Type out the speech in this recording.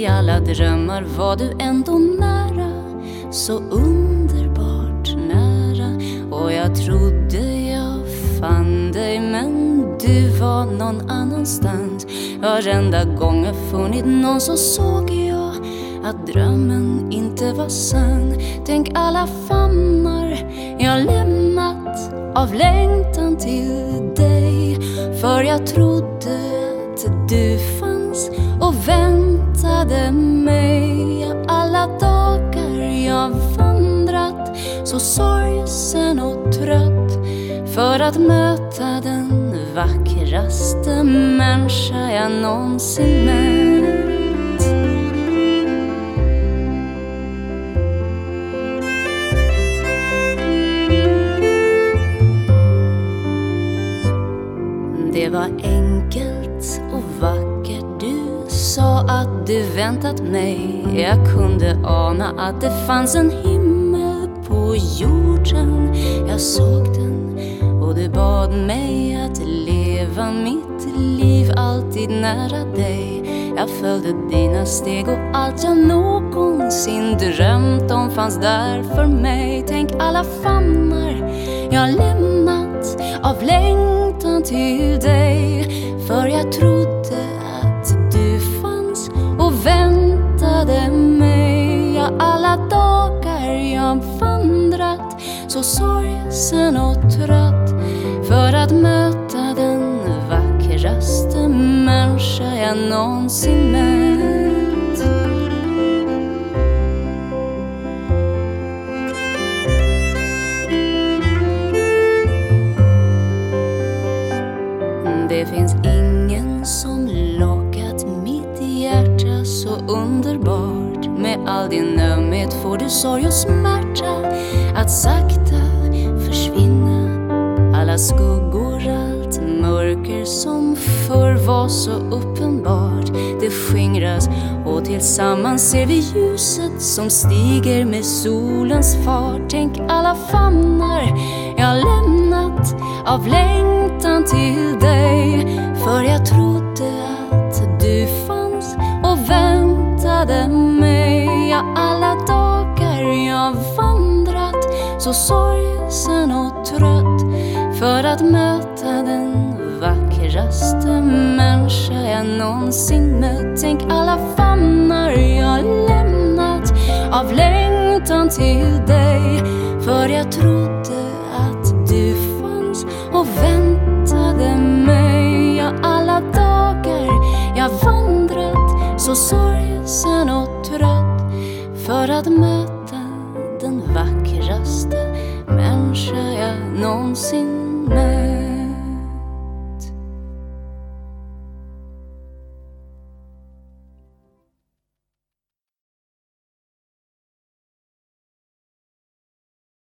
I alla drömmar var du ändå nära, så underbart nära. Och jag trodde jag fann dig, men du var någon annanstans. Varenda gång jag funnit någon så såg jag att drömmen inte var sann. Tänk alla famnar jag lämnat av längtan till dig. För jag trodde att du fanns och väntade mig. Alla dagar jag vandrat så sorgsen och trött för att möta den vackraste människa jag någonsin mött. Det var enkelt och vackert. Du sa att du väntat mig. Jag kunde ana att det fanns en himmel på jorden. Jag såg den och du bad mig att leva mitt liv alltid nära dig. Jag följde dina steg och allt jag någonsin drömt om fanns där för mig. Tänk alla famnar jag lämnat av längtan till dig. För jag trodde att du fanns och väntade mig. Ja, alla dagar jag vandrat så sorgsen och trött för att möta den vackraste människa jag någonsin mött. Det finns ingen som lockat mitt hjärta så underbart. Med all din ömhet får du sorg och smärta att sakta försvinna. Alla skuggor, allt mörker som förr var så uppenbart, det skingras och tillsammans ser vi ljuset som stiger med solens fart. Tänk alla famnar jag lämnat av längtan till dig. För jag trodde att du fanns och väntade mig. Ja, alla dagar jag vandrat så sorgsen och trött för att möta den vackraste människa jag någonsin mött. Tänk alla famnar jag lämnat av längtan till dig. För jag trodde att du fanns och väntade mig. Ja, alla dagar jag vandrat så sorgsen och trött för att möta den vackraste människa jag någonsin mött.